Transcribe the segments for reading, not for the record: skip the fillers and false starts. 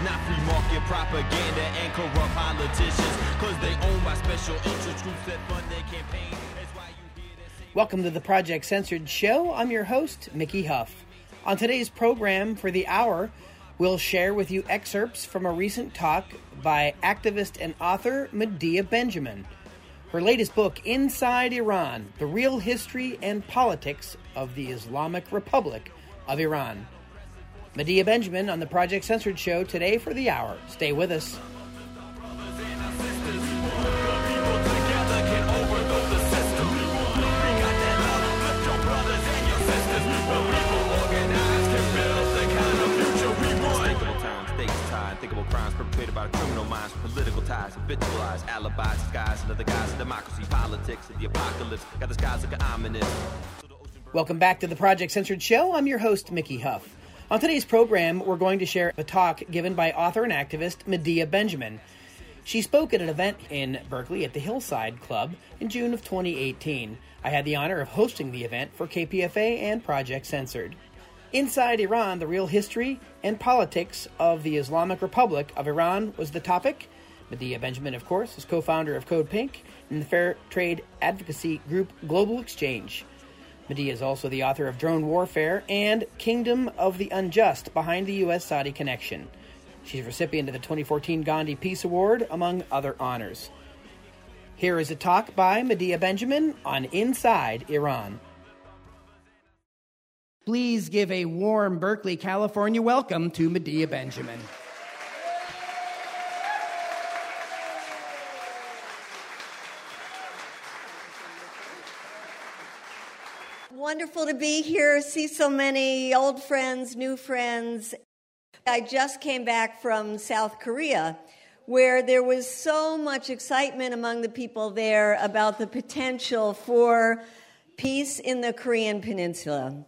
not free market propaganda and corrupt politicians, cause they own by special interest groups that fund their campaign. That's why you hear that say... Welcome to the Project Censored Show. I'm your host, Mickey Huff. On today's program for the hour, we'll share with you excerpts from a recent talk by activist and author Medea Benjamin. Her latest book, Inside Iran, The Real History and Politics of the Islamic Republic of Iran. Medea Benjamin on the Project Censored Show today for the hour. Stay with us. Unthinkable crimes perpetrated by criminal minds, political ties, habitualized alibis, disguised another guise of democracy, politics, and the apocalypse. Got the skies looking ominous. Welcome back to the Project Censored Show. I'm your host, Mickey Huff. On today's program, we're going to share a talk given by author and activist Medea Benjamin. She spoke at an event in Berkeley at the Hillside Club in June of 2018. I had the honor of hosting the event for KPFA and Project Censored. Inside Iran, the real history and politics of the Islamic Republic of Iran was the topic. Medea Benjamin, of course, is co-founder of Code Pink and the fair trade advocacy group Global Exchange. Medea is also the author of Drone Warfare and Kingdom of the Unjust, Behind the U.S.-Saudi Connection. She's a recipient of the 2014 Gandhi Peace Award, among other honors. Here is a talk by Medea Benjamin on Inside Iran. Please give a warm Berkeley, California welcome to Medea Benjamin. Wonderful to be here, see so many old friends, new friends. I just came back from South Korea, where there was so much excitement among the people there about the potential for peace in the Korean Peninsula.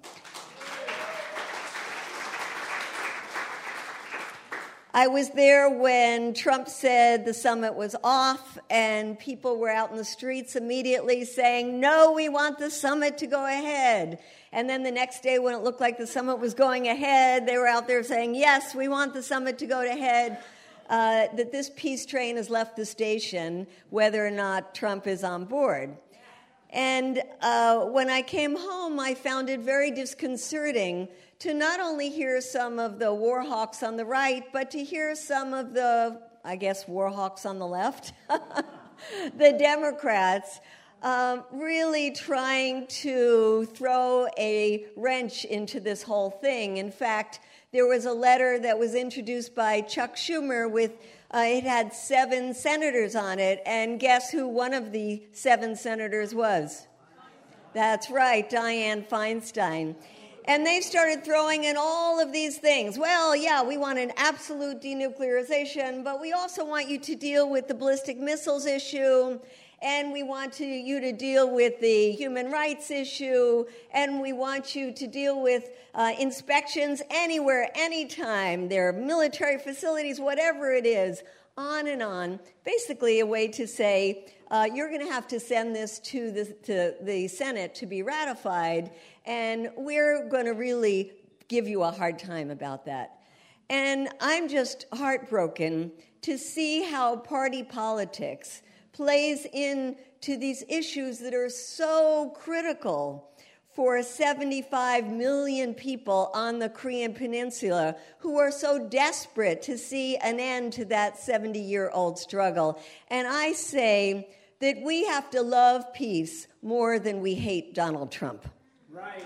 I was there when Trump said the summit was off, and people were out in the streets immediately saying, no, we want the summit to go ahead. And then the next day when it looked like the summit was going ahead, they were out there saying, yes, we want the summit to go ahead, that this peace train has left the station, whether or not Trump is on board. And when I came home, I found it very disconcerting to not only hear some of the war hawks on the right, but to hear some of the, I guess, war hawks on the left, the Democrats, really trying to throw a wrench into this whole thing. In fact, there was a letter that was introduced by Chuck Schumer with it had 7 senators on it, and guess who one of the 7 senators was? That's right, Dianne Feinstein. And they started throwing in all of these things. Well, yeah, we want an absolute denuclearization, but we also want you to deal with the ballistic missiles issue, and we want you to deal with the human rights issue, and we want you to deal with inspections anywhere, anytime, their military facilities, whatever it is, on and on. Basically a way to say, you're going to have to send this to the Senate to be ratified, and we're going to really give you a hard time about that. And I'm just heartbroken to see how party politics plays into these issues that are so critical for 75 million people on the Korean Peninsula who are so desperate to see an end to that 70-year-old struggle. And I say that we have to love peace more than we hate Donald Trump. Right.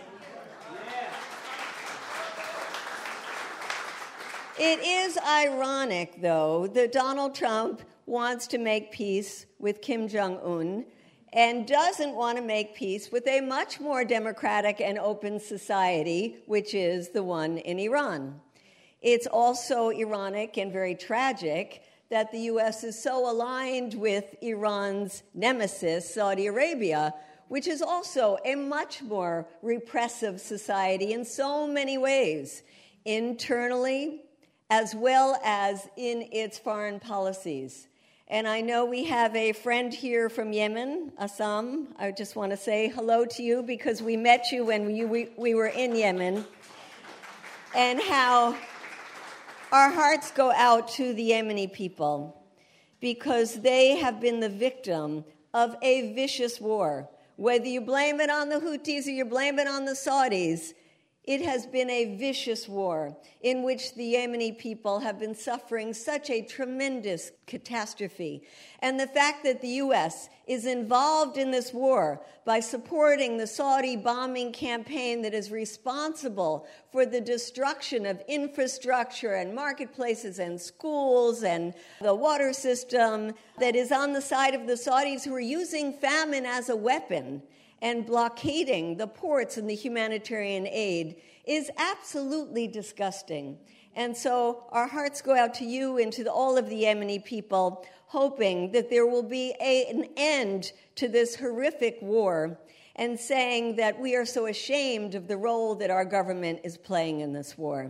Yeah. It is ironic, though, that Donald Trump wants to make peace with Kim Jong-un and doesn't want to make peace with a much more democratic and open society, which is the one in Iran. It's also ironic and very tragic that the U.S. is so aligned with Iran's nemesis, Saudi Arabia, which is also a much more repressive society in so many ways, internally as well as in its foreign policies. And I know we have a friend here from Yemen, Assam. I just want to say hello to you because we met you when we were in Yemen, and how Our hearts go out to the Yemeni people because they have been the victim of a vicious war. Whether you blame it on the Houthis or you blame it on the Saudis, it has been a vicious war in which the Yemeni people have been suffering such a tremendous catastrophe. And the fact that the U.S. is involved in this war by supporting the Saudi bombing campaign that is responsible for the destruction of infrastructure and marketplaces and schools and the water system, that is on the side of the Saudis who are using famine as a weapon and blockading the ports and the humanitarian aid, is absolutely disgusting. And so our hearts go out to you and to all of the Yemeni people, hoping that there will be an end to this horrific war, and saying that we are so ashamed of the role that our government is playing in this war.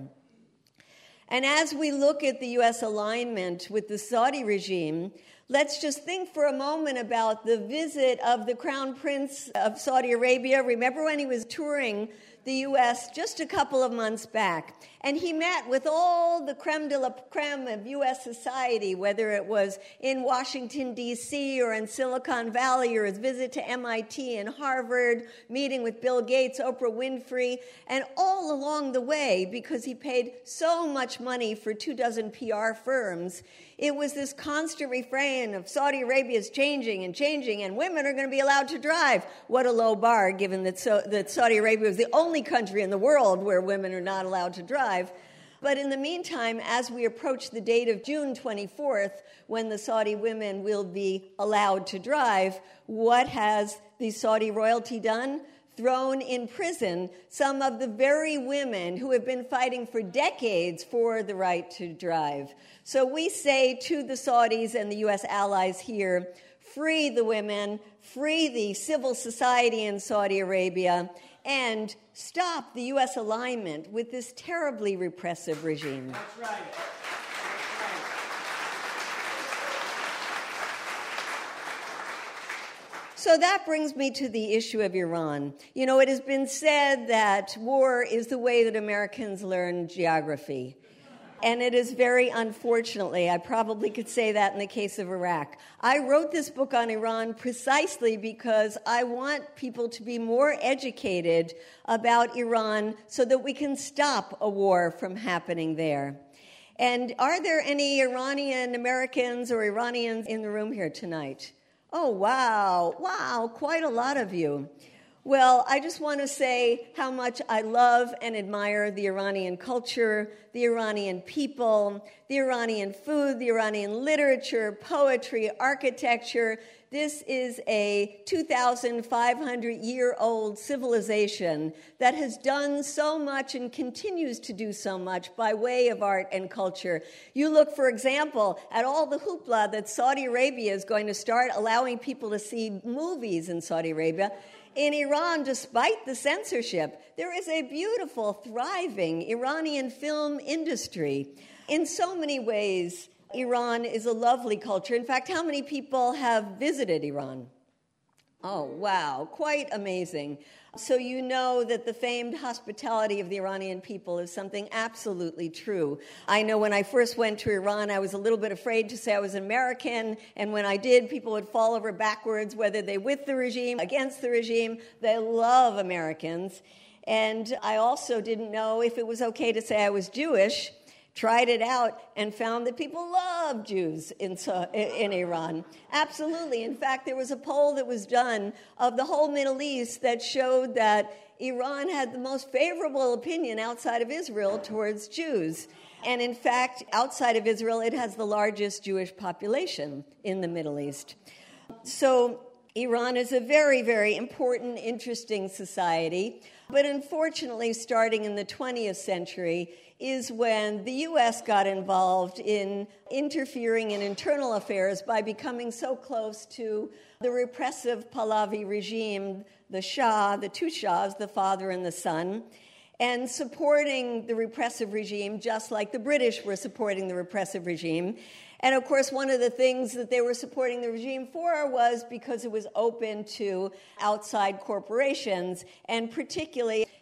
And as we look at the U.S. alignment with the Saudi regime, let's just think for a moment about the visit of the Crown Prince of Saudi Arabia. Remember when he was touring the U.S. just a couple of months back, and he met with all the creme de la creme of U.S. society, whether it was in Washington, D.C., or in Silicon Valley, or his visit to MIT and Harvard, meeting with Bill Gates, Oprah Winfrey, and all along the way, because he paid so much money for 24 PR firms, it was this constant refrain of Saudi Arabia is changing, and women are going to be allowed to drive. What a low bar, given that Saudi Arabia was the only country in the world where women are not allowed to drive. But in the meantime, as we approach the date of June 24th, when the Saudi women will be allowed to drive, what has the Saudi royalty done? Thrown in prison some of the very women who have been fighting for decades for the right to drive. So we say to the Saudis and the U.S. allies here, free the women, free the civil society in Saudi Arabia, and stop the U.S. alignment with this terribly repressive regime. That's right. So that brings me to the issue of Iran. You know, it has been said that war is the way that Americans learn geography. And it is very unfortunately, I probably could say that in the case of Iraq. I wrote this book on Iran precisely because I want people to be more educated about Iran so that we can stop a war from happening there. And are there any Iranian Americans or Iranians in the room here tonight? Oh, wow, quite a lot of you. Well, I just want to say how much I love and admire the Iranian culture, the Iranian people, the Iranian food, the Iranian literature, poetry, architecture. This is a 2,500-year-old civilization that has done so much and continues to do so much by way of art and culture. You look, for example, at all the hoopla that Saudi Arabia is going to start allowing people to see movies in Saudi Arabia. In Iran, despite the censorship, there is a beautiful, thriving Iranian film industry. In so many ways, Iran is a lovely culture. In fact, how many people have visited Iran? Oh, wow, quite amazing. So you know that the famed hospitality of the Iranian people is something absolutely true. I know when I first went to Iran, I was a little bit afraid to say I was an American, and when I did, people would fall over backwards, whether they with the regime, against the regime. They love Americans. And I also didn't know if it was okay to say I was Jewish. Tried it out and found that people love Jews in Iran. Absolutely. In fact, there was a poll that was done of the whole Middle East that showed that Iran had the most favorable opinion outside of Israel towards Jews. And in fact, outside of Israel, it has the largest Jewish population in the Middle East. So Iran is a very, very important, interesting society. But unfortunately, starting in the 20th century, is when the U.S. got involved in interfering in internal affairs by becoming so close to the repressive Pahlavi regime, the Shah, the two Shahs, the father and the son, and supporting the repressive regime just like the British were supporting the repressive regime. And, of course, one of the things that they were supporting the regime for was because it was open to outside corporations, and particularly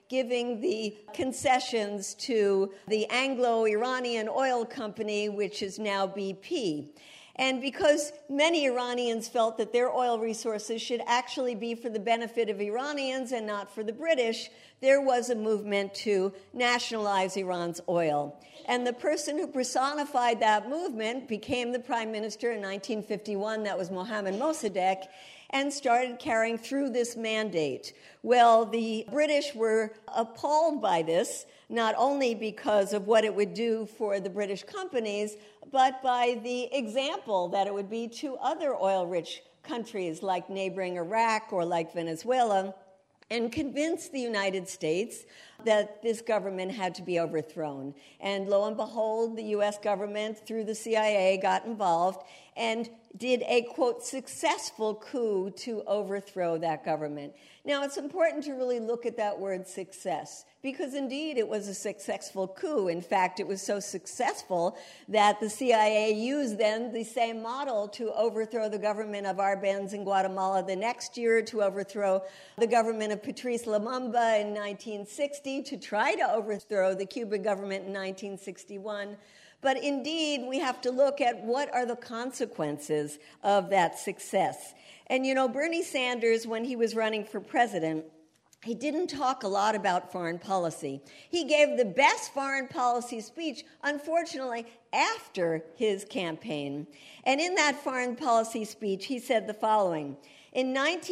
giving the concessions to the Anglo-Iranian oil company, which is now BP. And because many Iranians felt that their oil resources should actually be for the benefit of Iranians and not for the British, there was a movement to nationalize Iran's oil. And the person who personified that movement became the prime minister in 1951. That was Mohammad Mossadegh, and started carrying through this mandate. Well, the British were appalled by this, not only because of what it would do for the British companies, but by the example that it would be to other oil-rich countries like neighboring Iraq or like Venezuela, and convinced the United States that this government had to be overthrown. And lo and behold, the U.S. government, through the CIA, got involved and did a, quote, successful coup to overthrow that government. Now, it's important to really look at that word success, because indeed it was a successful coup. In fact, it was so successful that the CIA used then the same model to overthrow the government of Arbenz in Guatemala the next year, to overthrow the government of Patrice Lumumba in 1960, to try to overthrow the Cuban government in 1961. But indeed, we have to look at what are the consequences of that success. And, you know, Bernie Sanders, when he was running for president, he didn't talk a lot about foreign policy. He gave the best foreign policy speech, unfortunately, after his campaign. And in that foreign policy speech, he said the following: in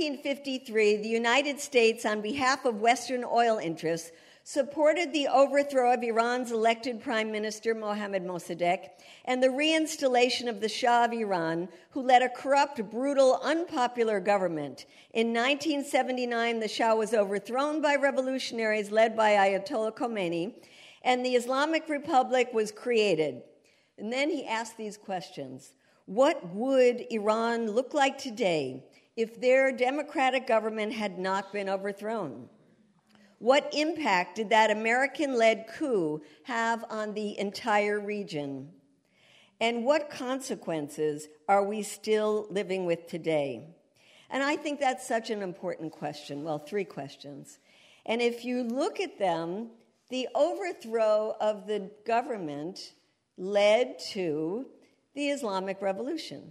1953, the United States, on behalf of Western oil interests, supported the overthrow of Iran's elected Prime Minister, Mohammad Mossadegh, and the reinstallation of the Shah of Iran, who led a corrupt, brutal, unpopular government. In 1979, the Shah was overthrown by revolutionaries led by Ayatollah Khomeini, and the Islamic Republic was created. And then he asked these questions. What would Iran look like today if their democratic government had not been overthrown? What impact did that American-led coup have on the entire region? And what consequences are we still living with today? And I think that's such an important question. Well, three questions. And if you look at them, the overthrow of the government led to the Islamic Revolution.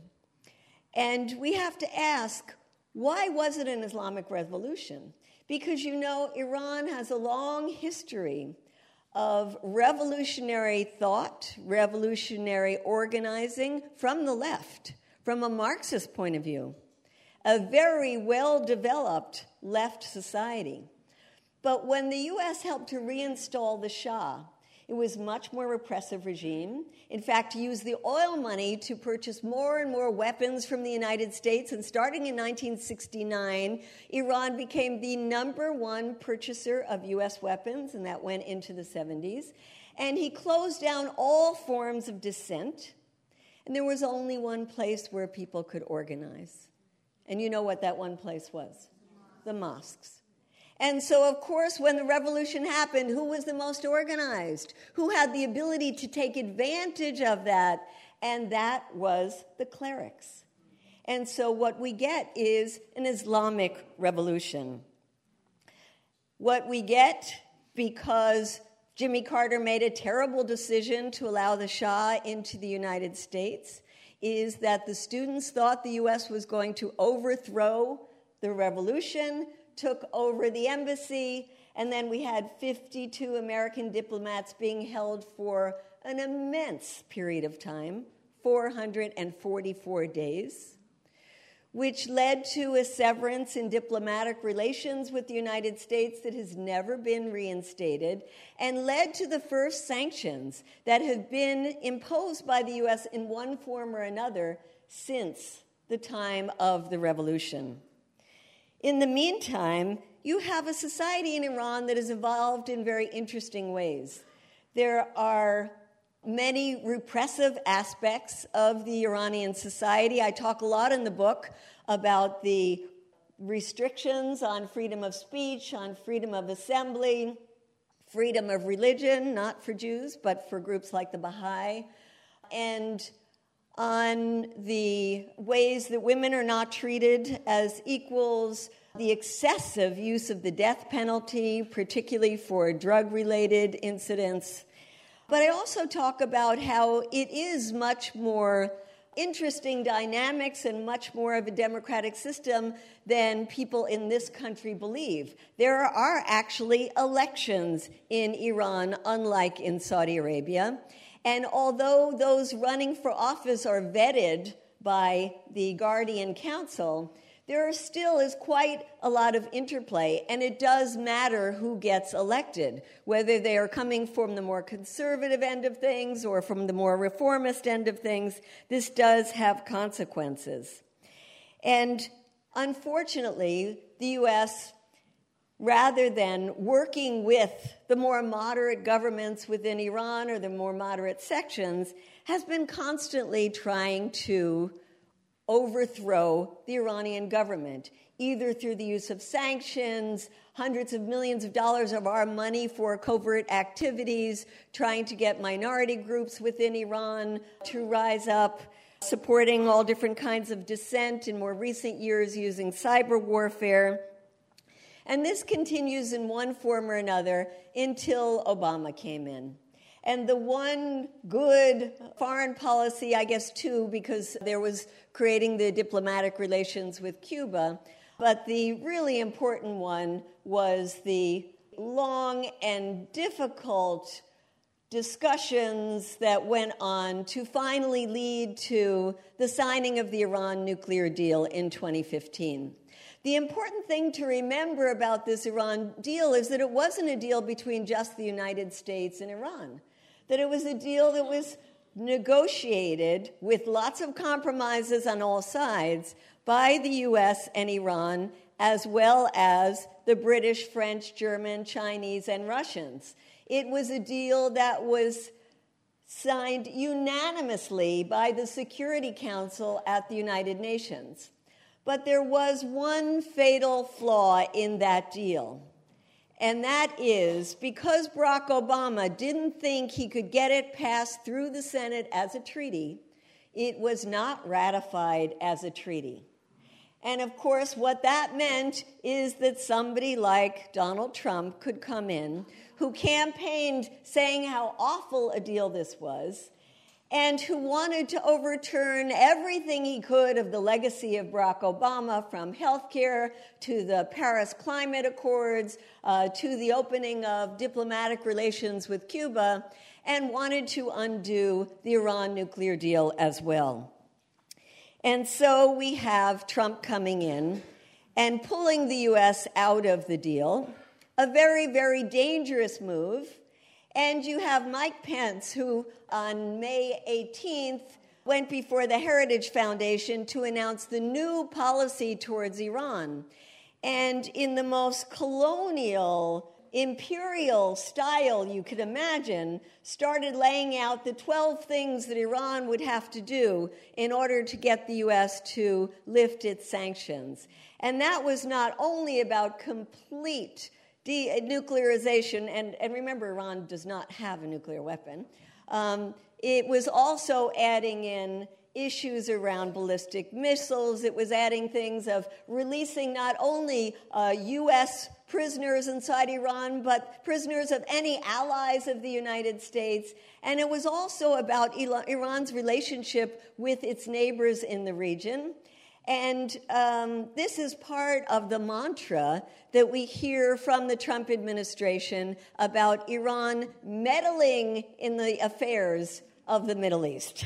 And we have to ask, why was it an Islamic Revolution? Because, you know, Iran has a long history of revolutionary thought, revolutionary organizing from the left, from a Marxist point of view, a very well-developed left society. But when the U.S. helped to reinstall the Shah, it was a much more repressive regime. In fact, used the oil money to purchase more and more weapons from the United States. And starting in 1969, Iran became the #1 purchaser of U.S. weapons, and that went into the 70s. And he closed down all forms of dissent. And there was only one place where people could organize. And you know what that one place was? The mosques. And so, of course, when the revolution happened, who was the most organized? Who had the ability to take advantage of that? And that was the clerics. And so what we get is an Islamic revolution. What we get, because Jimmy Carter made a terrible decision to allow the Shah into the United States, is that the students thought the U.S. was going to overthrow the revolution, took over the embassy, and then we had 52 American diplomats being held for an immense period of time, 444 days, which led to a severance in diplomatic relations with the United States that has never been reinstated, and led to the first sanctions that have been imposed by the U.S. in one form or another since the time of the revolution. In the meantime, you have a society in Iran that has evolved in very interesting ways. There are many repressive aspects of the Iranian society. I talk a lot in the book about the restrictions on freedom of speech, on freedom of assembly, freedom of religion, not for Jews, but for groups like the Baha'i, and on the ways that women are not treated as equals, the excessive use of the death penalty, particularly for drug-related incidents. But I also talk about how it is much more interesting dynamics and much more of a democratic system than people in this country believe. There are actually elections in Iran, unlike in Saudi Arabia. And although those running for office are vetted by the Guardian Council, there still is quite a lot of interplay, and it does matter who gets elected, whether they are coming from the more conservative end of things or from the more reformist end of things. This does have consequences. And unfortunately, the U.S., rather than working with the more moderate governments within Iran or the more moderate sections, has been constantly trying to overthrow the Iranian government, either through the use of sanctions, hundreds of millions of dollars of our money for covert activities, trying to get minority groups within Iran to rise up, supporting all different kinds of dissent in more recent years using cyber warfare. And this continues in one form or another until Obama came in. And the one good foreign policy, I guess two, because there was creating the diplomatic relations with Cuba, but the really important one was the long and difficult discussions that went on to finally lead to the signing of the Iran nuclear deal in 2015. The important thing to remember about this Iran deal is that it wasn't a deal between just the United States and Iran, that it was a deal that was negotiated with lots of compromises on all sides by the U.S. and Iran, as well as the British, French, German, Chinese, and Russians. It was a deal that was signed unanimously by the Security Council at the United Nations. But there was one fatal flaw in that deal. And that is because Barack Obama didn't think he could get it passed through the Senate as a treaty, it was not ratified as a treaty. And of course, what that meant is that somebody like Donald Trump could come in, who campaigned saying how awful a deal this was, and who wanted to overturn everything he could of the legacy of Barack Obama, from health care to the Paris Climate Accords to the opening of diplomatic relations with Cuba, and wanted to undo the Iran nuclear deal as well. And so we have Trump coming in and pulling the U.S. out of the deal, a very, very dangerous move. And you have Mike Pence, who on May 18th went before the Heritage Foundation to announce the new policy towards Iran. And in the most colonial, imperial style you could imagine, started laying out the 12 things that Iran would have to do in order to get the U.S. to lift its sanctions. And that was not only about complete denuclearization, and remember, Iran does not have a nuclear weapon. It was also adding in issues around ballistic missiles. It was adding things of releasing not only U.S. prisoners inside Iran, but prisoners of any allies of the United States. And it was also about Iran's relationship with its neighbors in the region. And this is part of the mantra that we hear from the Trump administration about Iran meddling in the affairs of the Middle East.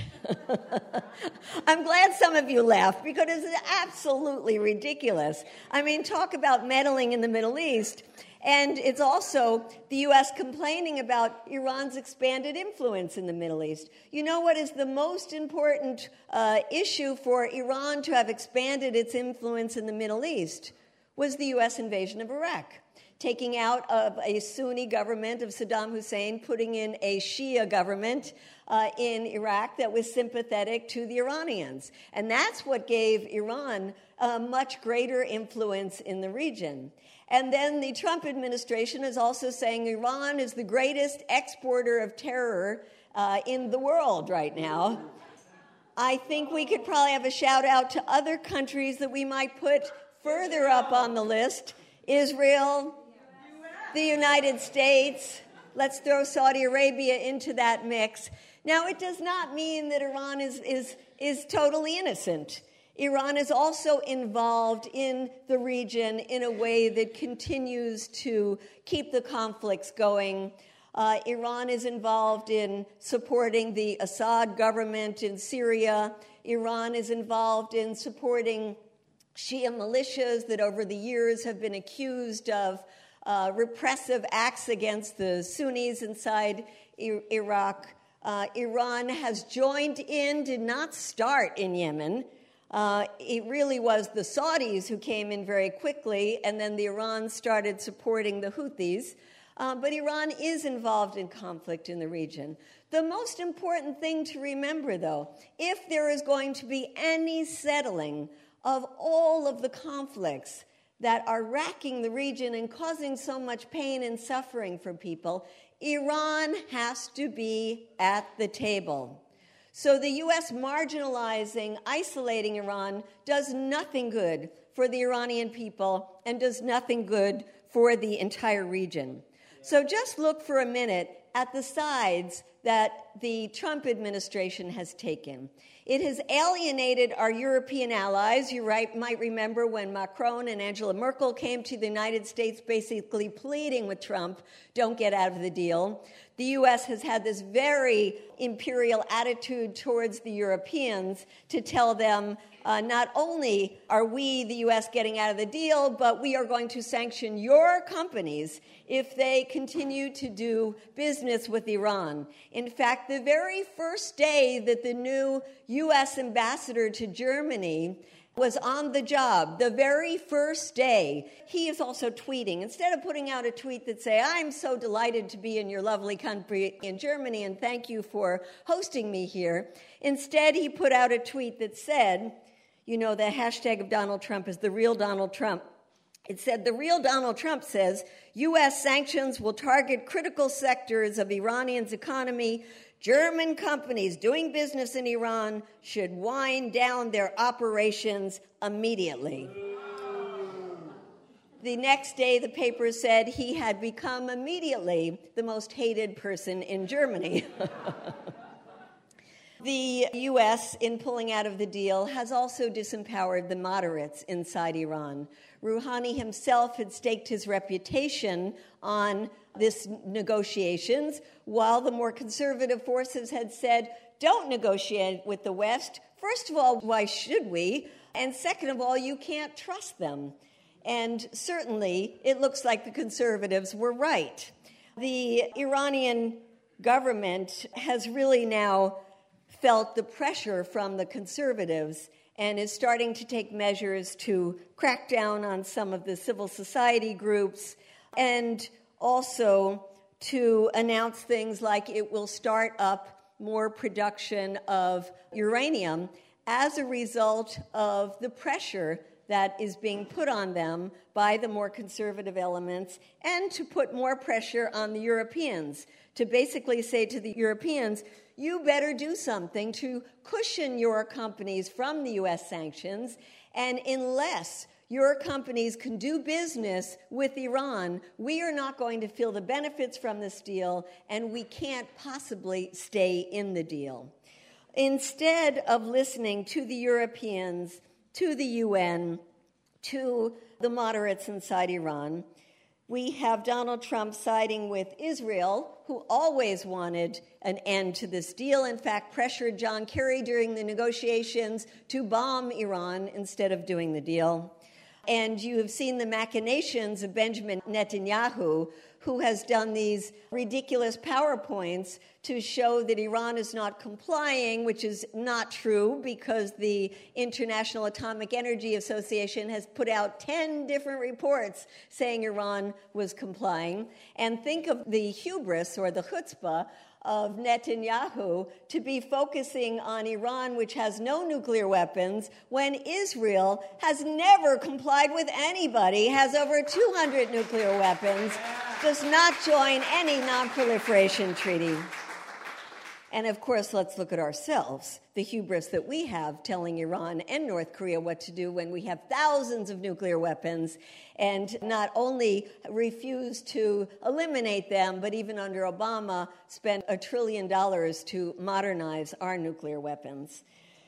I'm glad some of you laughed, because it's absolutely ridiculous. I mean, talk about meddling in the Middle East. And it's also the U.S. complaining about Iran's expanded influence in the Middle East. You know what is the most important issue for Iran to have expanded its influence in the Middle East? Was the U.S. invasion of Iraq, taking out of a Sunni government of Saddam Hussein, putting in a Shia government in Iraq that was sympathetic to the Iranians. And that's what gave Iran a much greater influence in the region. And then the Trump administration is also saying Iran is the greatest exporter of terror in the world right now. I think we could probably have a shout out to other countries that we might put further up on the list. Israel, the United States. Let's throw Saudi Arabia into that mix. Now, it does not mean that Iran is totally innocent. Iran is also involved in the region in a way that continues to keep the conflicts going. Iran is involved in supporting the Assad government in Syria. Iran is involved in supporting Shia militias that over the years have been accused of repressive acts against the Sunnis inside Iraq. Iran has joined in, did not start in Yemen. It really was the Saudis who came in very quickly, and then the Iran started supporting the Houthis. But Iran is involved in conflict in the region. The most important thing to remember, though, if there is going to be any settling of all of the conflicts that are racking the region and causing so much pain and suffering for people, Iran has to be at the table. So the U.S. marginalizing, isolating Iran does nothing good for the Iranian people and does nothing good for the entire region. So just look for a minute at the sides that the Trump administration has taken. It has alienated our European allies. You might remember when Macron and Angela Merkel came to the United States basically pleading with Trump, don't get out of the deal. The U.S. has had this very imperial attitude towards the Europeans to tell them not only are we, the U.S., getting out of the deal, but we are going to sanction your companies if they continue to do business with Iran. In fact, the very first day that the new U.S. ambassador to Germany was on the job, the very first day, he is also tweeting. Instead of putting out a tweet that say, I'm so delighted to be in your lovely country in Germany and thank you for hosting me here, instead he put out a tweet that said, you know, the hashtag of Donald Trump is the real Donald Trump. It said, the real Donald Trump says, U.S. sanctions will target critical sectors of Iranians' economy. German companies doing business in Iran should wind down their operations immediately. The next day, the paper said he had become immediately the most hated person in Germany. The U.S., in pulling out of the deal, has also disempowered the moderates inside Iran. Rouhani himself had staked his reputation on this negotiations, while the more conservative forces had said, don't negotiate with the West. First of all, why should we? And second of all, you can't trust them. And certainly, it looks like the conservatives were right. The Iranian government has really now felt the pressure from the conservatives and is starting to take measures to crack down on some of the civil society groups and also to announce things like it will start up more production of uranium as a result of the pressure that is being put on them by the more conservative elements, and to put more pressure on the Europeans, to basically say to the Europeans, you better do something to cushion your companies from the U.S. sanctions, and unless your companies can do business with Iran, we are not going to feel the benefits from this deal, and we can't possibly stay in the deal. Instead of listening to the Europeans, to the UN, to the moderates inside Iran, we have Donald Trump siding with Israel, who always wanted an end to this deal, in fact, pressured John Kerry during the negotiations to bomb Iran instead of doing the deal. And you have seen the machinations of Benjamin Netanyahu, who has done these ridiculous PowerPoints to show that Iran is not complying, which is not true because the International Atomic Energy Association has put out 10 different reports saying Iran was complying. And think of the hubris or the chutzpah of Netanyahu to be focusing on Iran, which has no nuclear weapons, when Israel has never complied with anybody, has over 200 nuclear weapons, does not join any non-proliferation treaty. And of course, let's look at ourselves, the hubris that we have telling Iran and North Korea what to do when we have thousands of nuclear weapons and not only refuse to eliminate them, but even under Obama, spent $1 trillion to modernize our nuclear weapons.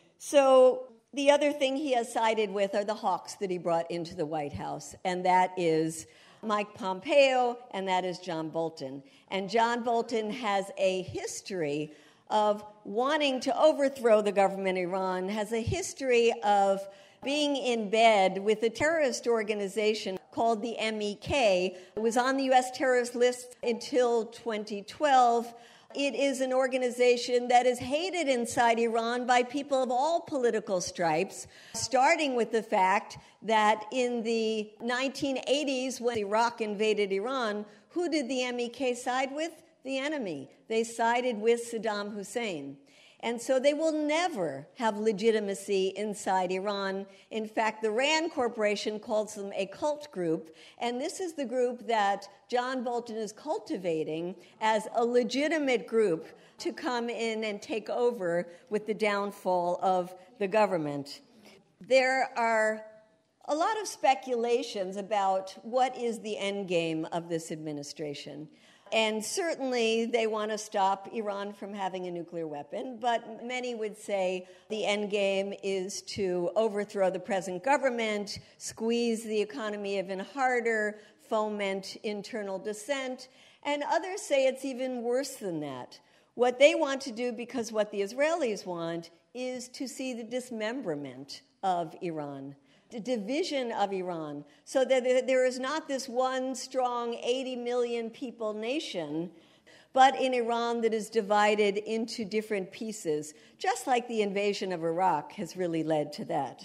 So the other thing he has sided with are the hawks that he brought into the White House, and that is Mike Pompeo, and that is John Bolton. And John Bolton has a history of wanting to overthrow the government of Iran, has a history of being in bed with a terrorist organization called the MEK. It was on the U.S. terrorist list until 2012. It is an organization that is hated inside Iran by people of all political stripes, starting with the fact that in the 1980s, when Iraq invaded Iran, who did the MEK side with? The enemy. They sided with Saddam Hussein. And so they will never have legitimacy inside Iran. In fact, the RAND Corporation calls them a cult group, and this is the group that John Bolton is cultivating as a legitimate group to come in and take over with the downfall of the government. There are a lot of speculations about what is the end game of this administration. And certainly they want to stop Iran from having a nuclear weapon, but many would say the end game is to overthrow the present government, squeeze the economy even harder, foment internal dissent, and others say it's even worse than that. What they want to do, because what the Israelis want, is to see the dismemberment of Iran, the division of Iran, so that there is not this one strong 80 million people nation, but in Iran that is divided into different pieces, just like the invasion of Iraq has really led to that.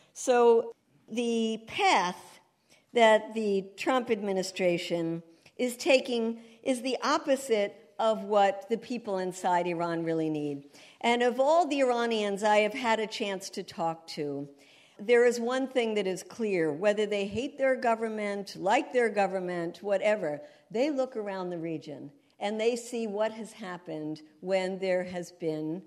So the path that the Trump administration is taking is the opposite of what the people inside Iran really need. And of all the Iranians I have had a chance to talk to, there is one thing that is clear: whether they hate their government, like their government, whatever, they look around the region and they see what has happened when there has been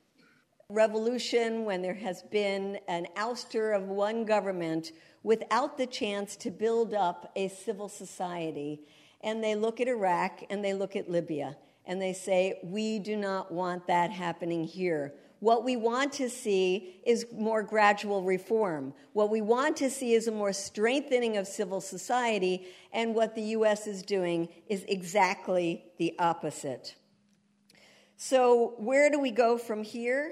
revolution, when there has been an ouster of one government without the chance to build up a civil society. And they look at Iraq and they look at Libya and they say, we do not want that happening here. What we want to see is more gradual reform. What we want to see is a more strengthening of civil society, and what the U.S. is doing is exactly the opposite. So where do we go from here?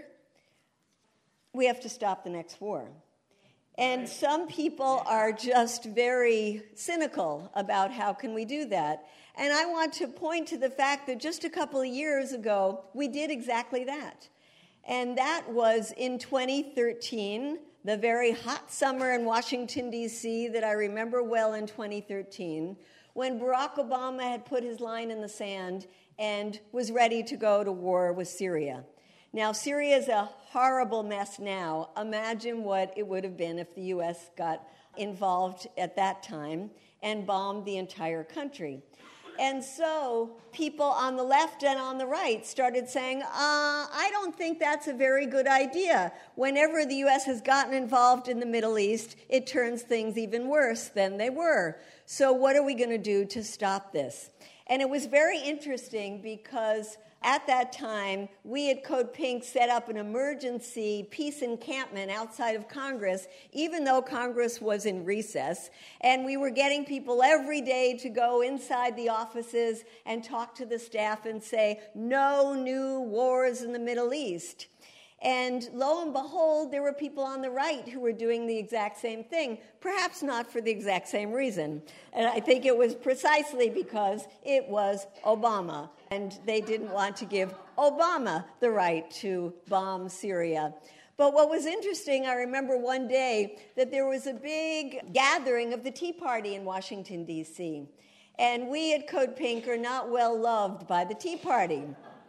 We have to stop the next war. And some people are just very cynical about how can we do that. And I want to point to the fact that just a couple of years ago, we did exactly that. And that was in 2013, the very hot summer in Washington, D.C. that I remember well in 2013, when Barack Obama had put his line in the sand and was ready to go to war with Syria. Now, Syria is a horrible mess now. Imagine what it would have been if the U.S. got involved at that time and bombed the entire country. And so people on the left and on the right started saying, I don't think that's a very good idea. Whenever the U.S. has gotten involved in the Middle East, it turns things even worse than they were. So what are we going to do to stop this? And it was very interesting because at that time, we at Code Pink set up an emergency peace encampment outside of Congress, even though Congress was in recess. And we were getting people every day to go inside the offices and talk to the staff and say, no new wars in the Middle East. And lo and behold, there were people on the right who were doing the exact same thing, perhaps not for the exact same reason. And I think it was precisely because it was Obama, and they didn't want to give Obama the right to bomb Syria. But what was interesting, I remember one day that there was a big gathering of the Tea Party in Washington, D.C., and we at Code Pink are not well loved by the Tea Party.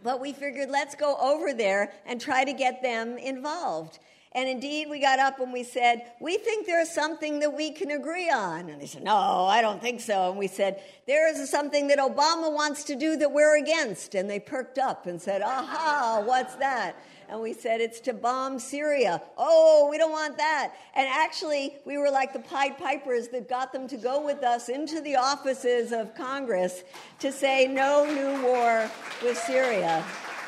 But we figured, let's go over there and try to get them involved. And indeed, we got up and we said, we think there's something that we can agree on. And they said, no, I don't think so. And we said, there is something that Obama wants to do that we're against. And they perked up and said, aha, what's that? And we said, it's to bomb Syria. Oh, we don't want that. And actually, we were like the Pied Pipers that got them to go with us into the offices of Congress to say no new war with Syria.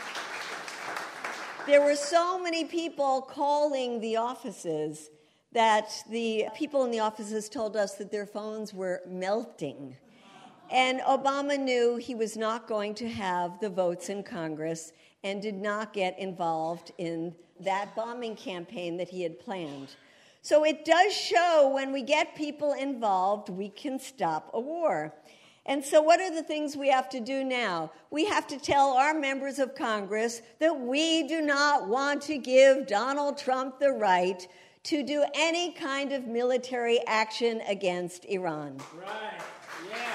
There were so many people calling the offices that the people in the offices told us that their phones were melting. And Obama knew he was not going to have the votes in Congress and did not get involved in that bombing campaign that he had planned. So it does show when we get people involved, we can stop a war. And so what are the things we have to do now? We have to tell our members of Congress that we do not want to give Donald Trump the right to do any kind of military action against Iran. Right, yeah.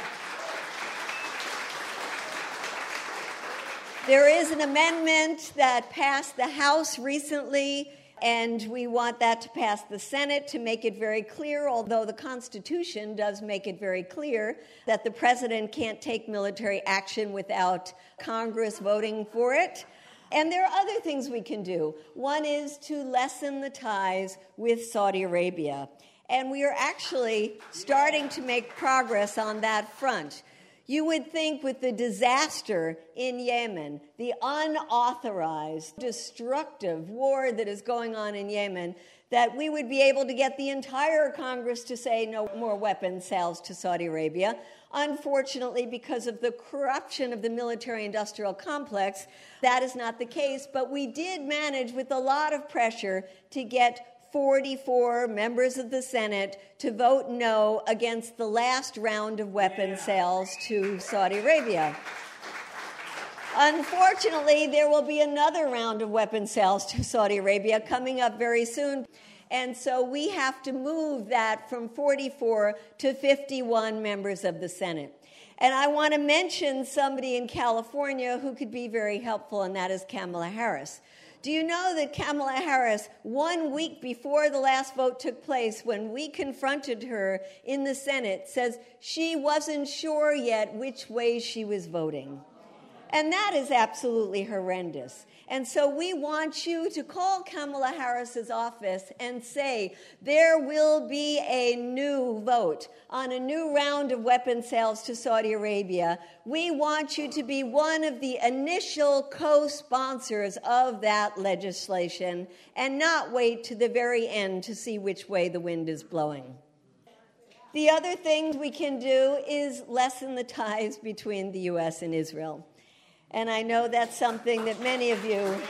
There is an amendment that passed the House recently, and we want that to pass the Senate to make it very clear, although the Constitution does make it very clear that the president can't take military action without Congress voting for it. And there are other things we can do. One is to lessen the ties with Saudi Arabia. And we are actually starting to make progress on that front. You would think with the disaster in Yemen, the unauthorized, destructive war that is going on in Yemen, that we would be able to get the entire Congress to say no more weapons sales to Saudi Arabia. Unfortunately, because of the corruption of the military-industrial complex, that is not the case. But we did manage, with a lot of pressure, to get 44 members of the Senate to vote no against the last round of weapons sales to Saudi Arabia. Unfortunately, there will be another round of weapons sales to Saudi Arabia coming up very soon. And so we have to move that from 44 to 51 members of the Senate. And I want to mention somebody in California who could be very helpful, and that is Kamala Harris. Do you know that Kamala Harris, 1 week before the last vote took place, when we confronted her in the Senate, says she wasn't sure yet which way she was voting? And that is absolutely horrendous. And so we want you to call Kamala Harris's office and say there will be a new vote on a new round of weapons sales to Saudi Arabia. We want you to be one of the initial co-sponsors of that legislation and not wait to the very end to see which way the wind is blowing. The other thing we can do is lessen the ties between the U.S. and Israel. And I know that's something that many of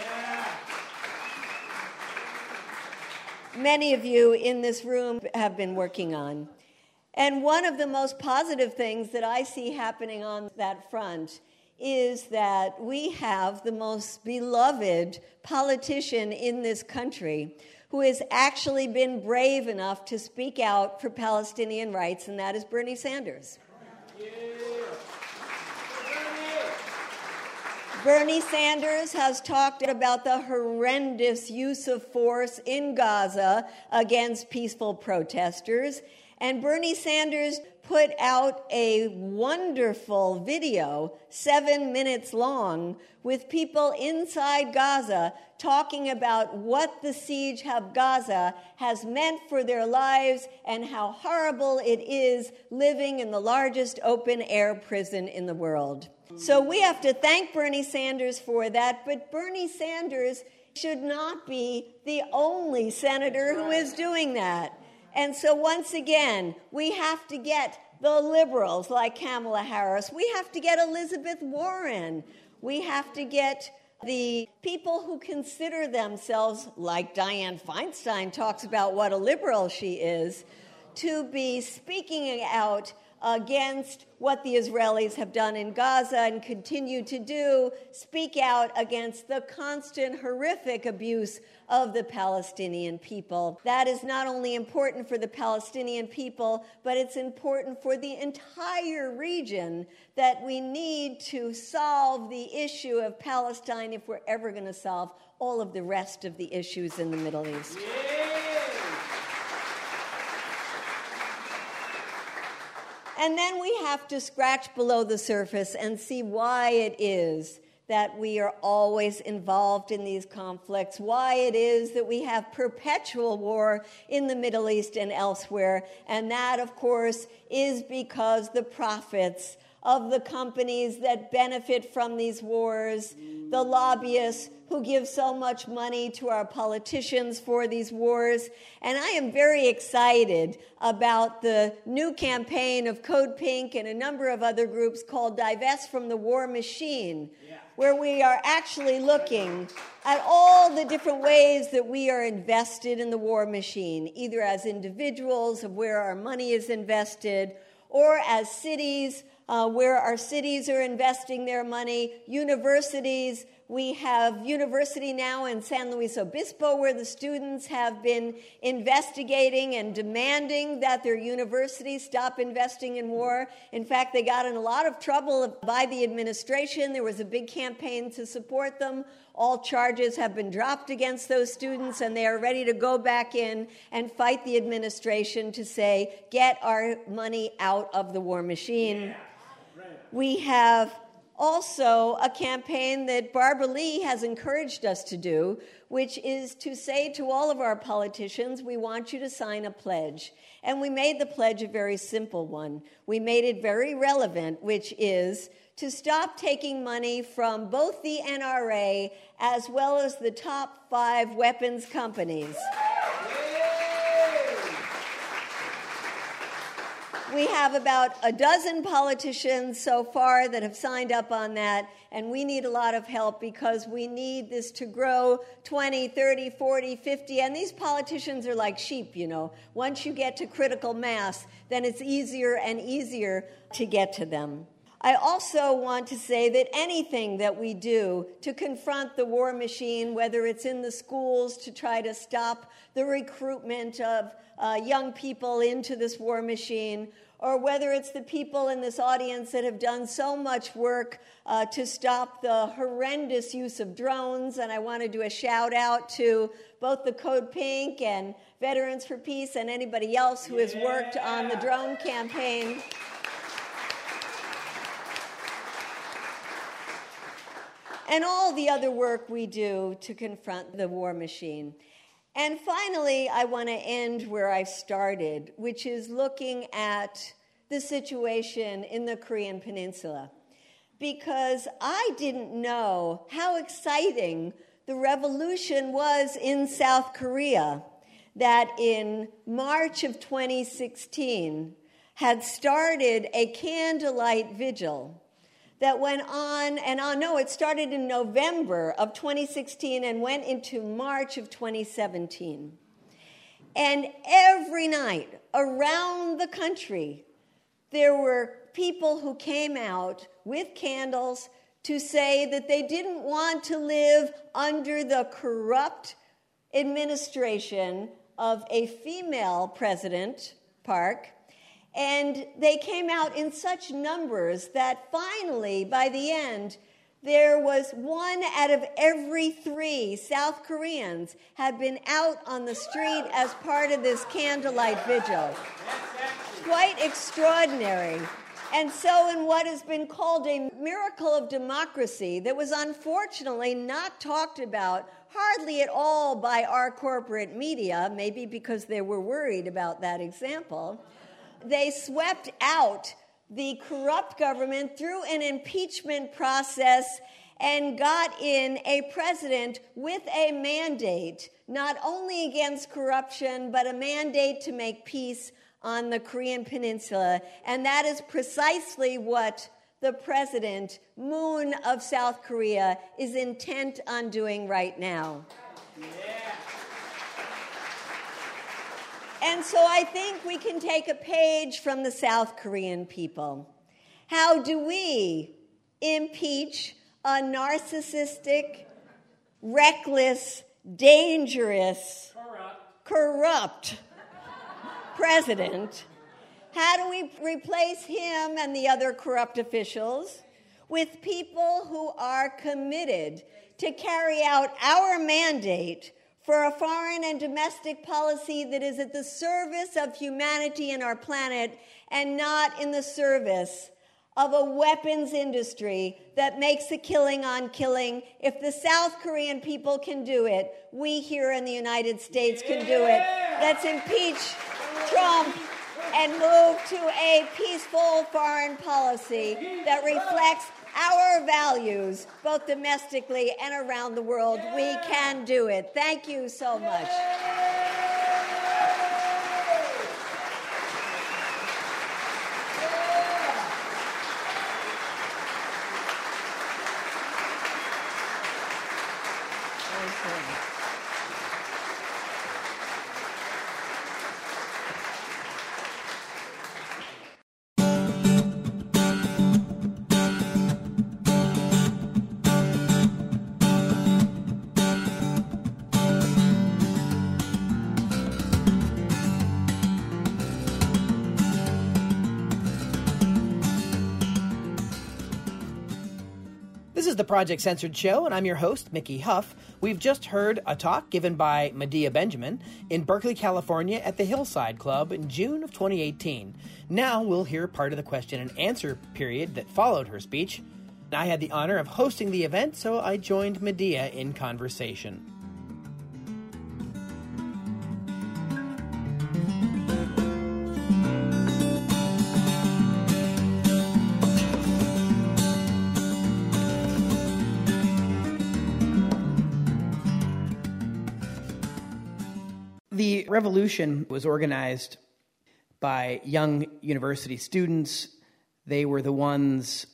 you in this room have been working on. And one of the most positive things that I see happening on that front is that we have the most beloved politician in this country who has actually been brave enough to speak out for Palestinian rights, and that is Bernie Sanders. Bernie Sanders has talked about the horrendous use of force in Gaza against peaceful protesters. And Bernie Sanders put out a wonderful video, 7 minutes long, with people inside Gaza talking about what the siege of Gaza has meant for their lives and how horrible it is living in the largest open-air prison in the world. So we have to thank Bernie Sanders for that, but Bernie Sanders should not be the only senator who is doing that. And so once again, we have to get the liberals like Kamala Harris. We have to get Elizabeth Warren. We have to get the people who consider themselves, like Dianne Feinstein talks about what a liberal she is, to be speaking out against what the Israelis have done in Gaza and continue to do, speak out against the constant horrific abuse of the Palestinian people. That is not only important for the Palestinian people, but it's important for the entire region, that we need to solve the issue of Palestine if we're ever going to solve all of the rest of the issues in the Middle East. And then we have to scratch below the surface and see why it is that we are always involved in these conflicts, why it is that we have perpetual war in the Middle East and elsewhere. And that, of course, is because the profits of the companies that benefit from these wars, the lobbyists who give so much money to our politicians for these wars. And I am very excited about the new campaign of Code Pink and a number of other groups called Divest from the War Machine, where we are actually looking at all the different ways that we are invested in the war machine, either as individuals, of where our money is invested, or as cities, where our cities are investing their money, universities. We have university now in San Luis Obispo where the students have been investigating and demanding that their university stop investing in war. In fact, they got in a lot of trouble by the administration. There was a big campaign to support them. All charges have been dropped against those students, and they are ready to go back in and fight the administration to say, get our money out of the war machine. Yeah. Right. We have also a campaign that Barbara Lee has encouraged us to do, which is to say to all of our politicians, we want you to sign a pledge. And we made the pledge a very simple one. We made it very relevant, which is to stop taking money from both the NRA as well as the top 5 weapons companies. We have about a dozen politicians so far that have signed up on that, and we need a lot of help because we need this to grow 20, 30, 40, 50, and these politicians are like sheep, you know. Once you get to critical mass, then it's easier and easier to get to them. I also want to say that anything that we do to confront the war machine, whether it's in the schools to try to stop the recruitment of young people into this war machine, or whether it's the people in this audience that have done so much work to stop the horrendous use of drones, and I want to do a shout out to both the Code Pink and Veterans for Peace and anybody else who has worked on the drone campaign. And all the other work we do to confront the war machine. And finally, I want to end where I started, which is looking at the situation in the Korean Peninsula. Because I didn't know how exciting the revolution was in South Korea, that in March of 2016 had started a candlelight vigil that went on and on. No, it started in November of 2016 and went into March of 2017. And every night around the country, there were people who came out with candles to say that they didn't want to live under the corrupt administration of a female president, Park. And they came out in such numbers that finally, by the end, there was 1 out of every 3 South Koreans had been out on the street as part of this candlelight vigil. Quite extraordinary. And so in what has been called a miracle of democracy that was unfortunately not talked about hardly at all by our corporate media, maybe because they were worried about that example, they swept out the corrupt government through an impeachment process and got in a president with a mandate, not only against corruption, but a mandate to make peace on the Korean Peninsula. And that is precisely what the President Moon of South Korea is intent on doing right now. Yeah. And so I think we can take a page from the South Korean people. How do we impeach a narcissistic, reckless, dangerous, corrupt president? How do we replace him and the other corrupt officials with people who are committed to carry out our mandate for a foreign and domestic policy that is at the service of humanity and our planet and not in the service of a weapons industry that makes a killing on killing? If the South Korean people can do it, we here in the United States can do it. Let's impeach Trump and move to a peaceful foreign policy that reflects our values, both domestically and around the world. We can do it. Thank you so much. This is the Project Censored Show, and I'm your host, Mickey Huff. We've just heard a talk given by Medea Benjamin in Berkeley, California at the Hillside Club in June of 2018. Now we'll hear part of the question and answer period that followed her speech. I had the honor of hosting the event, so I joined Medea in conversation. The revolution was organized by young university students. They were the ones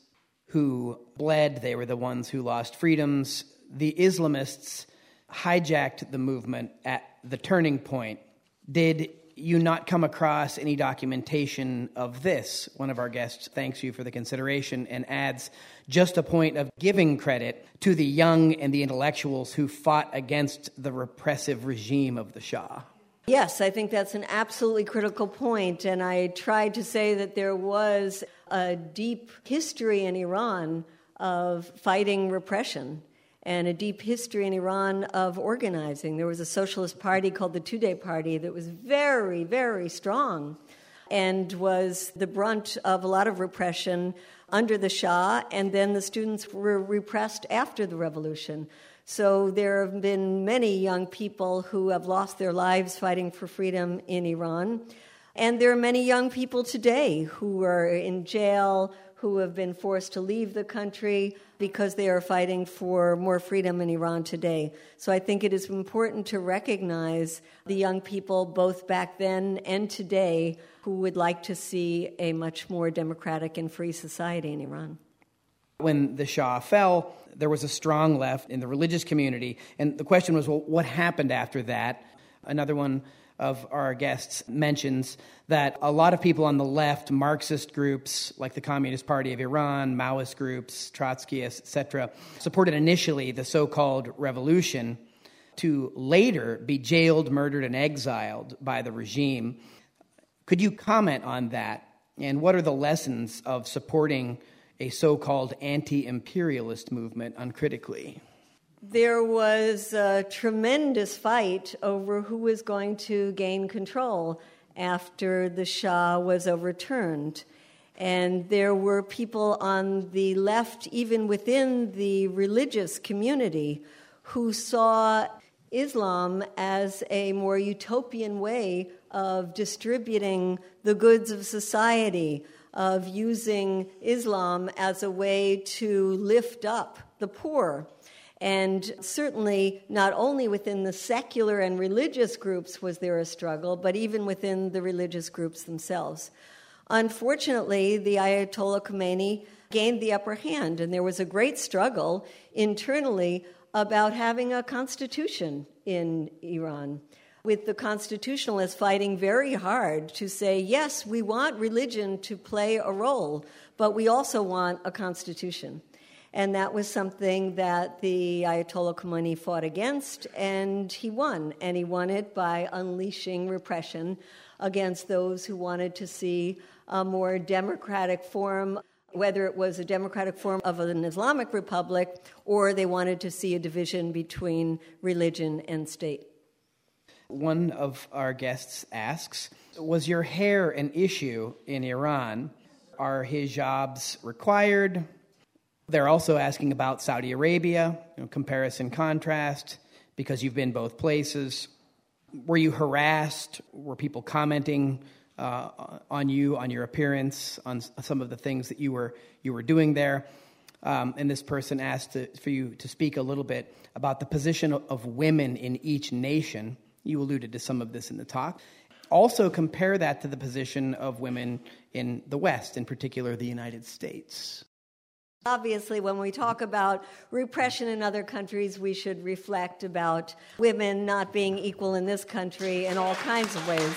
who bled. They were the ones who lost freedoms. The Islamists hijacked the movement at the turning point. Did you not come across any documentation of this? One of our guests thanks you for the consideration and adds just a point of giving credit to the young and the intellectuals who fought against the repressive regime of the Shah. Yes, I think that's an absolutely critical point, and I tried to say that there was a deep history in Iran of fighting repression and a deep history in Iran of organizing. There was a socialist party called the Tudeh Party that was very, very strong and was the brunt of a lot of repression under the Shah, and then the students were repressed after the revolution. So there have been many young people who have lost their lives fighting for freedom in Iran. And there are many young people today who are in jail, who have been forced to leave the country because they are fighting for more freedom in Iran today. So I think it is important to recognize the young people both back then and today who would like to see a much more democratic and free society in Iran. When the Shah fell, there was a strong left in the religious community. And the question was, well, what happened after that? Another one of our guests mentions that a lot of people on the left, Marxist groups like the Communist Party of Iran, Maoist groups, Trotskyists, etc., supported initially the so-called revolution to later be jailed, murdered, and exiled by the regime. Could you comment on that? And what are the lessons of supporting a so-called anti-imperialist movement uncritically? There was a tremendous fight over who was going to gain control after the Shah was overturned. And there were people on the left, even within the religious community, who saw Islam as a more utopian way of distributing the goods of society, of using Islam as a way to lift up the poor. And certainly not only within the secular and religious groups was there a struggle, but even within the religious groups themselves. Unfortunately, the Ayatollah Khomeini gained the upper hand, and there was a great struggle internally about having a constitution in Iran. with the constitutionalists fighting very hard to say, yes, we want religion to play a role, but we also want a constitution. And that was something that the Ayatollah Khomeini fought against, and he won. And he won it by unleashing repression against those who wanted to see a more democratic form, whether it was a democratic form of an Islamic republic or they wanted to see a division between religion and state. One of our guests asks, was your hair an issue in Iran? Are hijabs required? They're also asking about Saudi Arabia, comparison, contrast, because you've been both places. Were you harassed? Were people commenting on you, on your appearance, on some of the things that you were doing there? And this person asked for you to speak a little bit about the position of women in each nation. You alluded to some of this in the talk. Also compare that to the position of women in the West, in particular the United States. Obviously, when we talk about repression in other countries, we should reflect about women not being equal in this country in all kinds of ways.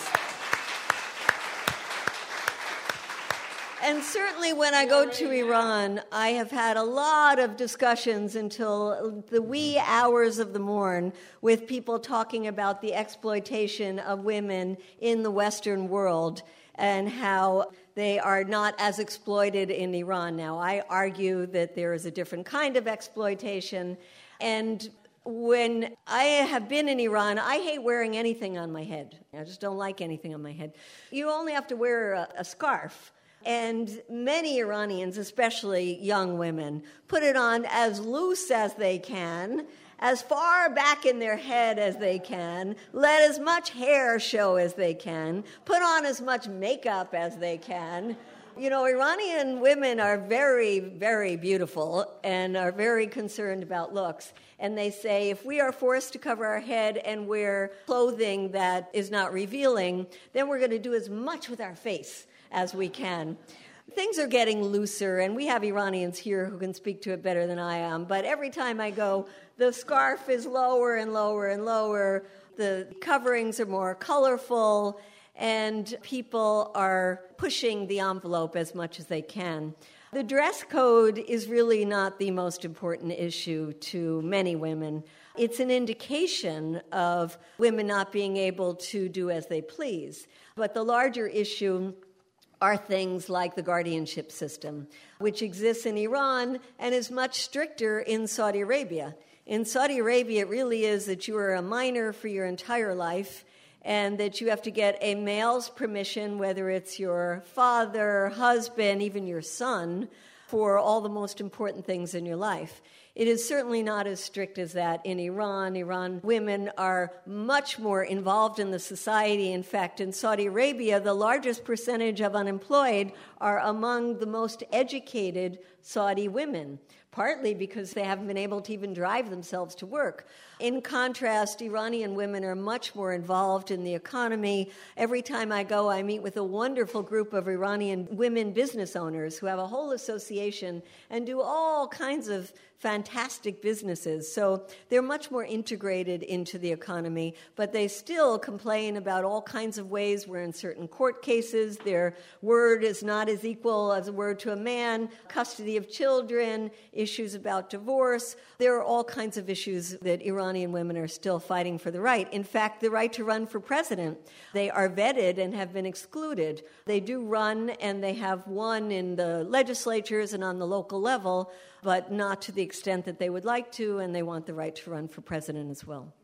And certainly when I go to Iran, I have had a lot of discussions until the wee hours of the morn with people talking about the exploitation of women in the Western world and how they are not as exploited in Iran now. I argue that there is a different kind of exploitation. And when I have been in Iran, I hate wearing anything on my head. I just don't like anything on my head. You only have to wear a scarf. And many Iranians, especially young women, put it on as loose as they can, as far back in their head as they can, let as much hair show as they can, put on as much makeup as they can. You know, Iranian women are very, very beautiful and are very concerned about looks. And they say if we are forced to cover our head and wear clothing that is not revealing, then we're going to do as much with our face as we can. Things are getting looser, and we have Iranians here who can speak to it better than I am. But every time I go, the scarf is lower and lower and lower. The coverings are more colorful, and people are pushing the envelope as much as they can. The dress code is really not the most important issue to many women. It's an indication of women not being able to do as they please. But the larger issue are things like the guardianship system, which exists in Iran and is much stricter in Saudi Arabia. In Saudi Arabia, it really is that you are a minor for your entire life and that you have to get a male's permission, whether it's your father, husband, even your son, for all the most important things in your life. It is certainly not as strict as that in Iran. Iran women are much more involved in the society. In fact, in Saudi Arabia, the largest percentage of unemployed are among the most educated Saudi women, partly because they haven't been able to even drive themselves to work. In contrast, Iranian women are much more involved in the economy. Every time I go, I meet with a wonderful group of Iranian women business owners who have a whole association and do all kinds of fantastic businesses. So they're much more integrated into the economy, but they still complain about all kinds of ways where in certain court cases their word is not as equal as a word to a man, custody of children, issues about divorce. There are all kinds of issues that Iranian women are still fighting for the right. In fact, the right to run for president. They are vetted and have been excluded. They do run and they have won in the legislatures and on the local level, but not to the extent that they would like to, and they want the right to run for president as well.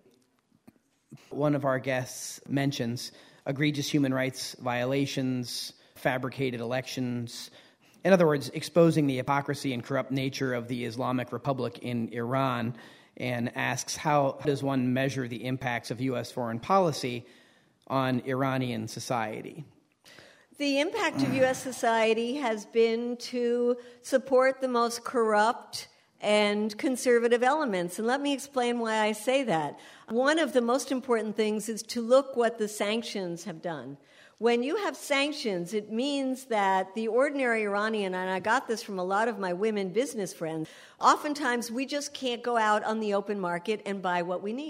One of our guests mentions egregious human rights violations, fabricated elections. In other words, exposing the hypocrisy and corrupt nature of the Islamic Republic in Iran, and asks how does one measure the impacts of U.S. foreign policy on Iranian society? The impact of U.S. society has been to support the most corrupt and conservative elements. And let me explain why I say that. One of the most important things is to look what the sanctions have done. When you have sanctions, it means that the ordinary Iranian, and I got this from a lot of my women business friends, oftentimes we just can't go out on the open market and buy what we need.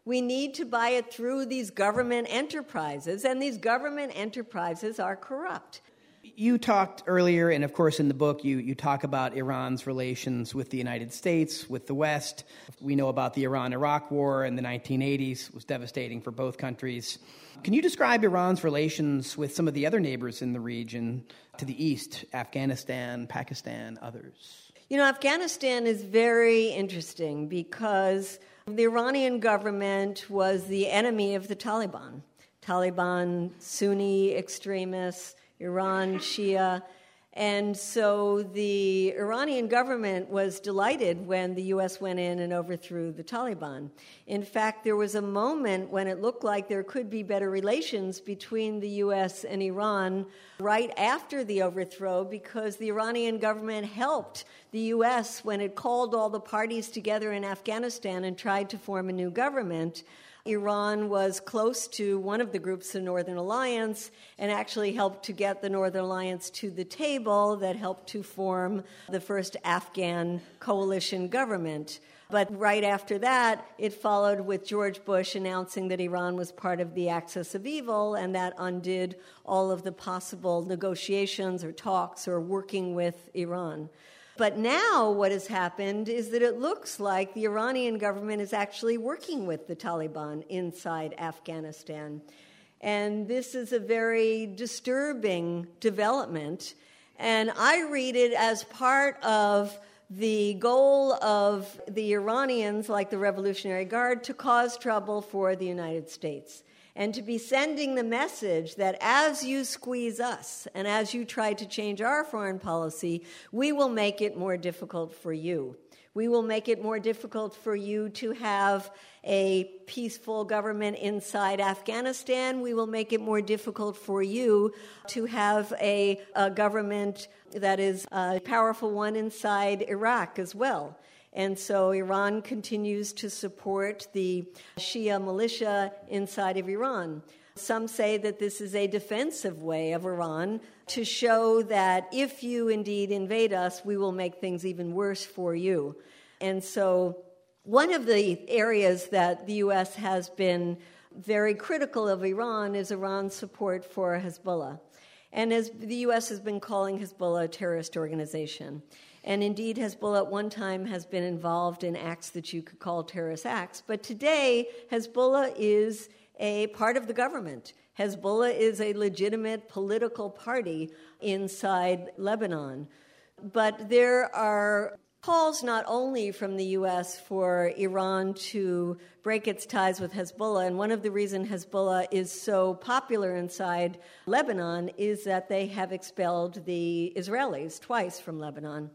We need to buy it through these government enterprises, and these government enterprises are corrupt. You talked earlier, and of course in the book, you talk about Iran's relations with the United States, with the West. We know about the Iran-Iraq War in the 1980s. It was devastating for both countries. Can you describe Iran's relations with some of the other neighbors in the region to the east, Afghanistan, Pakistan, others? Afghanistan is very interesting because the Iranian government was the enemy of the Taliban. Taliban, Sunni extremists, Iran, Shia. And so the Iranian government was delighted when the U.S. went in and overthrew the Taliban. In fact, there was a moment when it looked like there could be better relations between the U.S. and Iran right after the overthrow because the Iranian government helped the U.S. when it called all the parties together in Afghanistan and tried to form a new government. Iran was close to one of the groups, the Northern Alliance, and actually helped to get the Northern Alliance to the table that helped to form the first Afghan coalition government. But right after that, it followed with George Bush announcing that Iran was part of the axis of evil, and that undid all of the possible negotiations or talks or working with Iran. But now what has happened is that it looks like the Iranian government is actually working with the Taliban inside Afghanistan. And this is a very disturbing development. And I read it as part of the goal of the Iranians, like the Revolutionary Guard, to cause trouble for the United States. And to be sending the message that as you squeeze us and as you try to change our foreign policy, we will make it more difficult for you. We will make it more difficult for you to have a peaceful government inside Afghanistan. We will make it more difficult for you to have a government that is a powerful one inside Iraq as well. And so Iran continues to support the Shia militia inside of Iran. Some say that this is a defensive way of Iran to show that if you indeed invade us, we will make things even worse for you. And so one of the areas that the U.S. has been very critical of Iran is Iran's support for Hezbollah. And as the U.S. has been calling Hezbollah a terrorist organization. And indeed, Hezbollah at one time has been involved in acts that you could call terrorist acts. But today, Hezbollah is a part of the government. Hezbollah is a legitimate political party inside Lebanon. But there are calls not only from the U.S. for Iran to break its ties with Hezbollah, and one of the reasons Hezbollah is so popular inside Lebanon is that they have expelled the Israelis twice from Lebanon.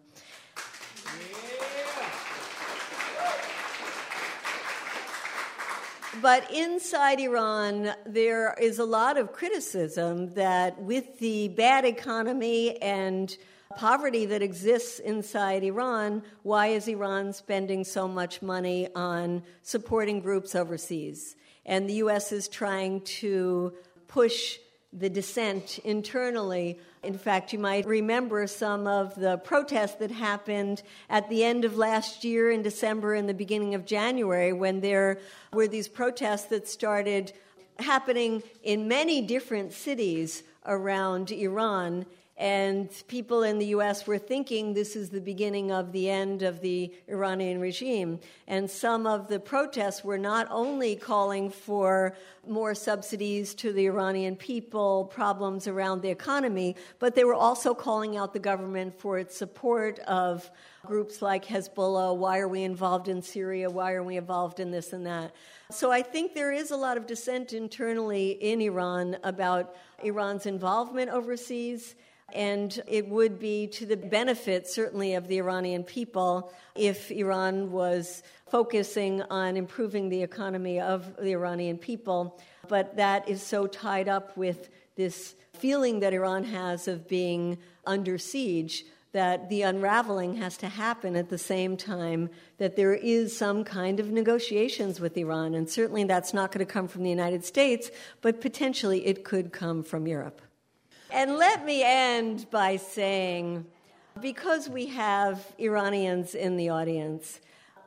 But inside Iran, there is a lot of criticism that with the bad economy and poverty that exists inside Iran, why is Iran spending so much money on supporting groups overseas? And the U.S. is trying to push the dissent internally. In fact, you might remember some of the protests that happened at the end of last year in December and the beginning of January, when there were these protests that started happening in many different cities around Iran. And people in the U.S. were thinking this is the beginning of the end of the Iranian regime. And some of the protests were not only calling for more subsidies to the Iranian people, problems around the economy, but they were also calling out the government for its support of groups like Hezbollah. Why are we involved in Syria? Why are we involved in this and that? So I think there is a lot of dissent internally in Iran about Iran's involvement overseas. And it would be to the benefit, certainly, of the Iranian people if Iran was focusing on improving the economy of the Iranian people. But that is so tied up with this feeling that Iran has of being under siege that the unraveling has to happen at the same time that there is some kind of negotiations with Iran. And certainly that's not going to come from the United States, but potentially it could come from Europe. And let me end by saying, because we have Iranians in the audience,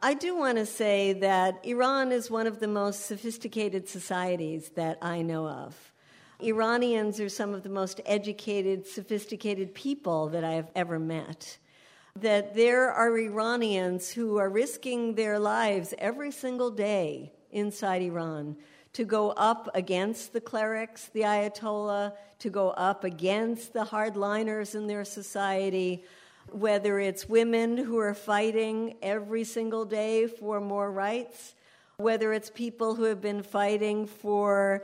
I do want to say that Iran is one of the most sophisticated societies that I know of. Iranians are some of the most educated, sophisticated people that I have ever met. That there are Iranians who are risking their lives every single day inside Iran to go up against the clerics, the Ayatollah, to go up against the hardliners in their society, whether it's women who are fighting every single day for more rights, whether it's people who have been fighting for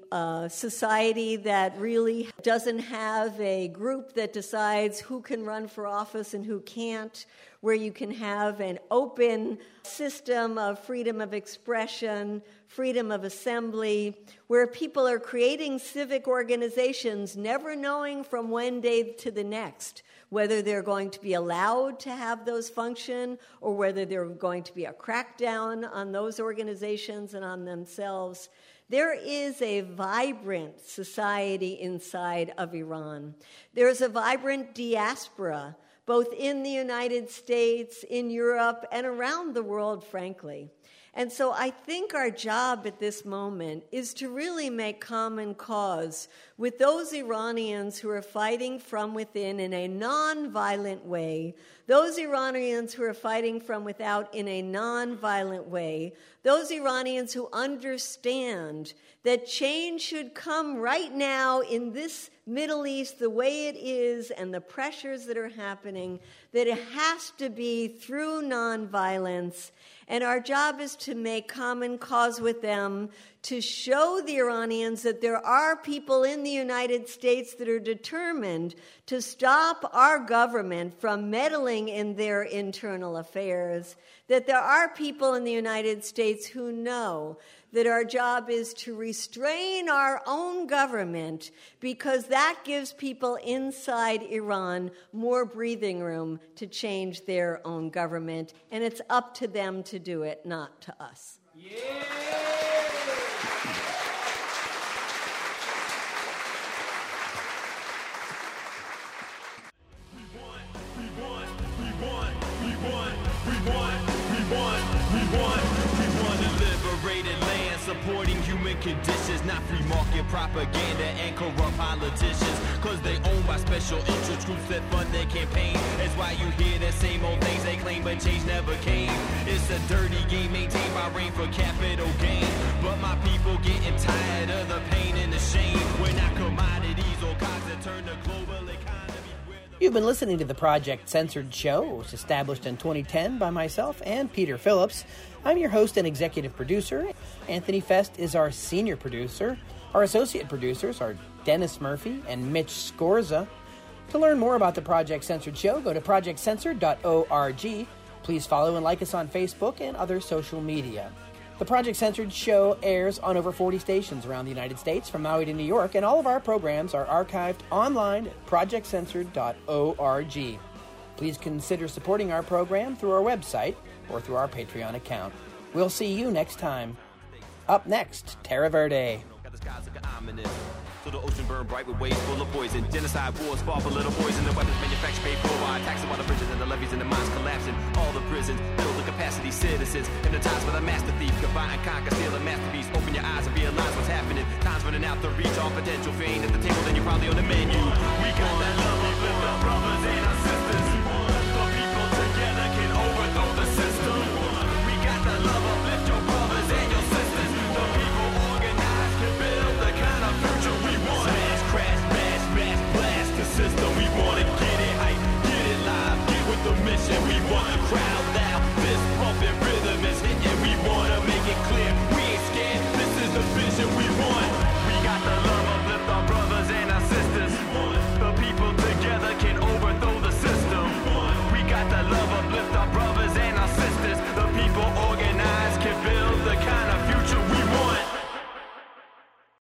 a society that really doesn't have a group that decides who can run for office and who can't, where you can have an open system of freedom of expression, freedom of assembly, where people are creating civic organizations, never knowing from one day to the next whether they're going to be allowed to have those function or whether they're going to be a crackdown on those organizations and on themselves. There is a vibrant society inside of Iran. There's a vibrant diaspora, both in the United States, in Europe, and around the world, frankly. And so I think our job at this moment is to really make common cause with those Iranians who are fighting from within in a non-violent way, those Iranians who are fighting from without in a non-violent way, those Iranians who understand that change should come right now in this Middle East the way it is and the pressures that are happening, that it has to be through nonviolence. And our job is to make common cause with them, to show the Iranians that there are people in the United States that are determined to stop our government from meddling in their internal affairs, that there are people in the United States who know that our job is to restrain our own government because that gives people inside Iran more breathing room to change their own government, and it's up to them to do it, not to us. Yeah. Supporting human conditions, not free market propaganda and corrupt politicians, cause they owned by special interest groups that fund their campaign. That's why you hear the same old things they claim, but change never came. It's a dirty game maintained by rain for capital gain, but my people getting tired of the pain and the shame. We're not commodities or cogs that turn the global economy. You've been listening to the Project Censored Show. It was established in 2010 by myself and Peter Phillips. I'm your host and executive producer. Anthony Fest is our senior producer. Our associate producers are Dennis Murphy and Mitch Scorza. To learn more about the Project Censored Show, go to projectcensored.org. Please follow and like us on Facebook and other social media. The Project Censored Show airs on over 40 stations around the United States, from Maui to New York, and all of our programs are archived online at projectcensored.org. Please consider supporting our program through our website or through our Patreon account. We'll see you next time. Up next, Terra Verde. So the ocean burned bright with waves full of poison. Genocide wars fought for little boys, and the weapons manufactured paid for by taxing while the bridges and the levees and the mines collapsing. All the prisons build the capacity citizens. Hypnotized by the master thief, combine and conquer, steal a masterpiece. Open your eyes and realize what's happening. Time's running out to reach all potential. If you ain't at the table, then you're probably on the menu. We got that love for the brothers and our sisters.